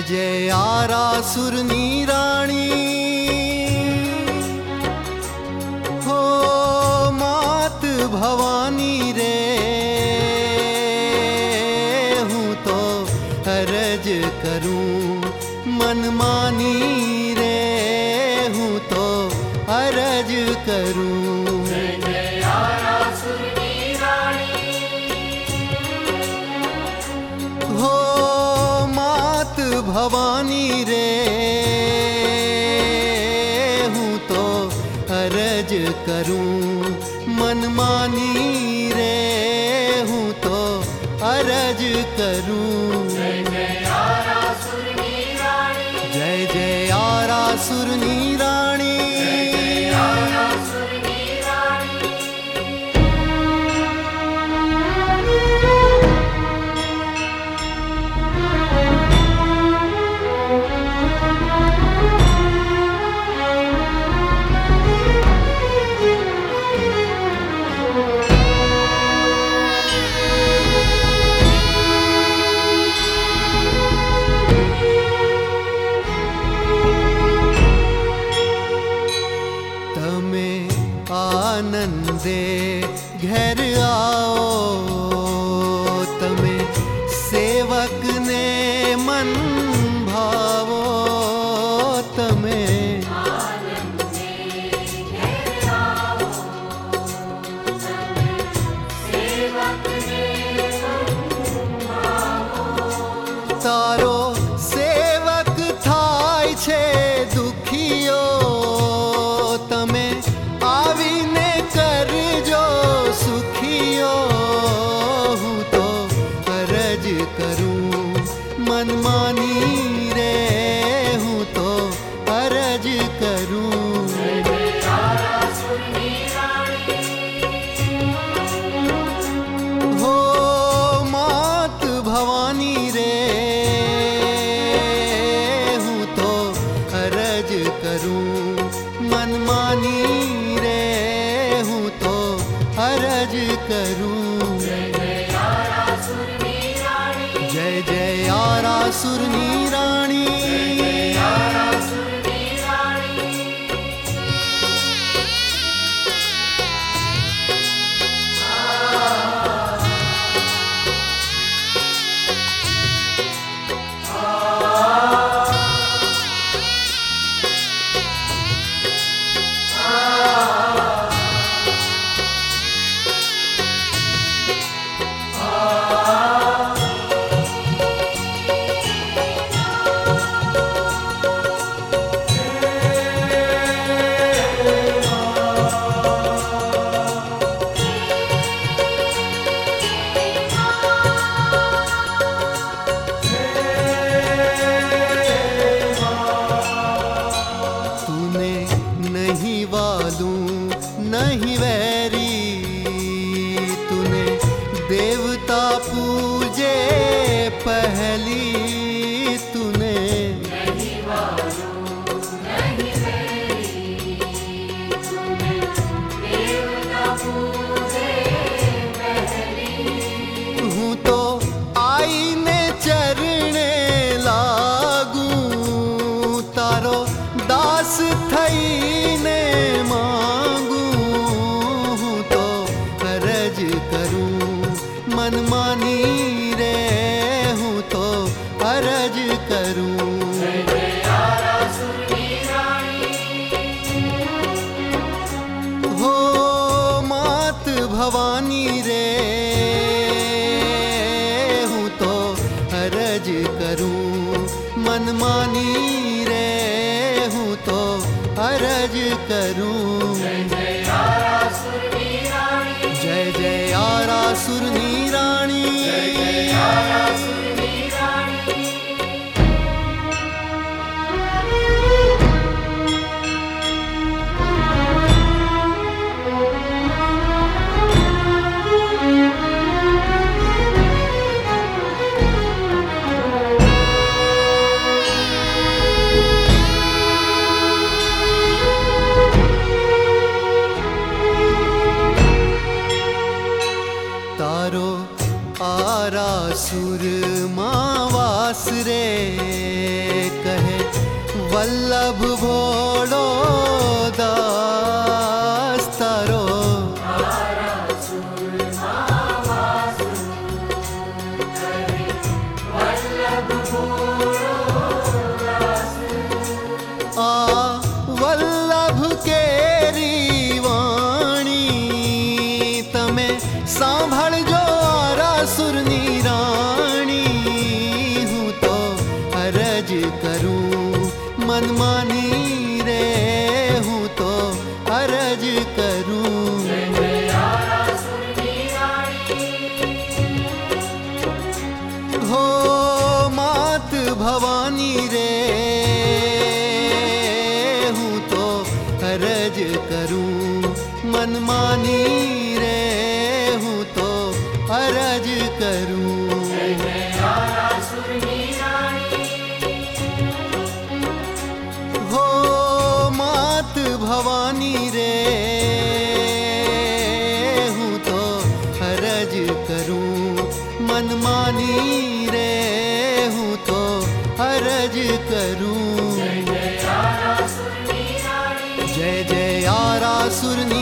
जय आरासुरनी रानी हो मात भवानी रे हूँ तो अरज करूं मनमानी रे हूँ तो अरज करूं। जय जय आरासुरनी रानी हो मात भवानी रे हूँ तो अरज करूं मनमानी रे हूँ तो अरज करूं। जय जय आरासुरनी रानी जय जय आरासुरनी रानी जय आरासुरनी रानी तमे आनंदे घर आओ तमे सेवक ने मन भावो तमे तारो सेवक थाय छे दुखियो तमे आवीने करजो सुखियो हूँ तो अरज करूं मनमानी रे हूँ तो अरज करूं। जय जय आरासुरनी रानी हो मात भवानी रे हूँ तो अरज करूं मनमानी रे हूँ तो अरज करूं। जय जय आरासुरनी रानी जय जय आरासुरनी रानी जय आरासुरनी रानी तूने नहीं वालूं नहीं वैरी तूने देवता पूजे पहली तूने नहीं वालू नहीं मेरी तूने देवता पूजे पहली हूँ तो आईने चरणे लागूं तारो दास थईने मांगूं हूँ तो अरज करूं मनमानी रे हूँ तो अरज करूं। जय जय आरासुरनी रानी हो मात भवानी रे हूँ तो अरज करूं मनमानी रे हूँ तो अरज करूं। जय जय आरासुरनी रानी जय जय आरासुरनी रानी जय जय आरासुरनी रानी आरासुर माँ वास रे मानी रे हूँ तो अरज करूं। जय जय आरासुरनी रानी। हो मात भवानी रे हूँ तो अरज करूं, मन मानी रे हूँ तो अरज करूं। जय जय आरासुरनी रानी। जय जय आरासुरनी